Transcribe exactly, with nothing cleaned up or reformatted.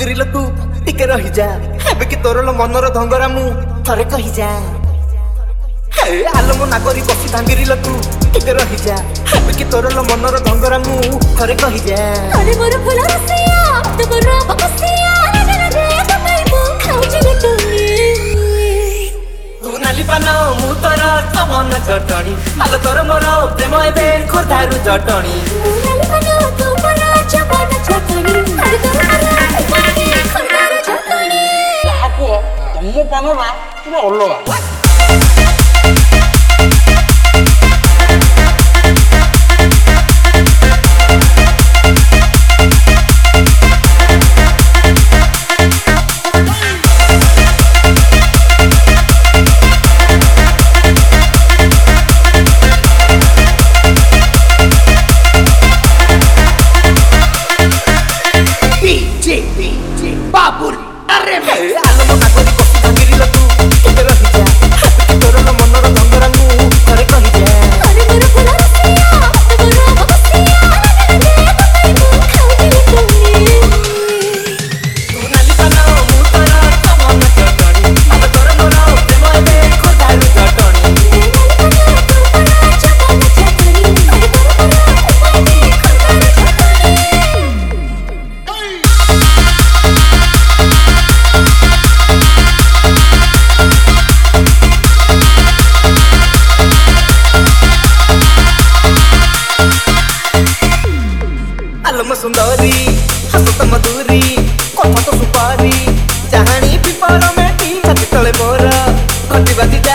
ढंगरी लो तू टिके रही जा एबे कि तोर लो मनर धंगरा मु थरे कहि जा हे आलो मो नागरी बसी ढंगरी लो तू टिके रही जा एबे कि तोर लो मनर धंगरा मु थरे कहि जा अरे मोर फुल रसिया तू मोर बकसिया रे रे तमे मु खाउची लटनी तू नाली पानो मु तोर तमन चटणी आलो तोर मोर प्रेम एबे खोदारु जटणी नाली पानो तू मोर चपन चटनी अरे तोर मोर खोदारु जटनी आपको तम पानो ना पूरा अलगा बाबुर अरे मैं आलो मो नागरी बसी ढंगरी लो तू टिके रही जा एबे कि तोर लो मनर धंगरा मु थरे कहि जा अरे मोर फुल रसिया तू मोर बकसिया रे रे तमे मु खाउची लटनी तू नाली पानो मु तोर तमन चटणी आलो तोर मोर प्रेम एबे खोदारु जटणी आलम सुंदरी हसत मधुरी कथा तो सुपारी जहानी पिपर में टी छाती तले मोर घटी बाजी